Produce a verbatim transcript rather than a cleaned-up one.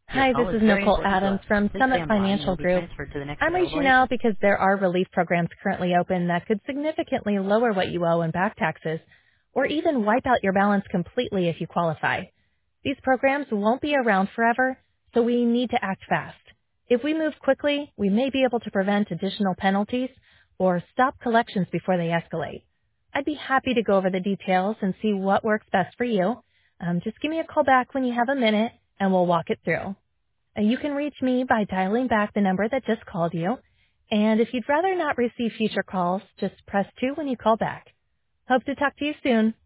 Your Hi, this call is is very Nicole important to Adams us. from Please stay Summit on the line and Financial you'll be Group. transferred to the next I'm available reaching agent. out because there are relief programs currently open that could significantly lower what you owe in back taxes or even wipe out your balance completely if you qualify. These programs won't be around forever, so we need to act fast. If we move quickly, we may be able to prevent additional penalties or stop collections before they escalate. I'd be happy to go over the details and see what works best for you. Um, just give me a call back when you have a minute and we'll walk it through. Uh, You can reach me by dialing back the number that just called you. And if you'd rather not receive future calls, just press two when you call back. Hope to talk to you soon.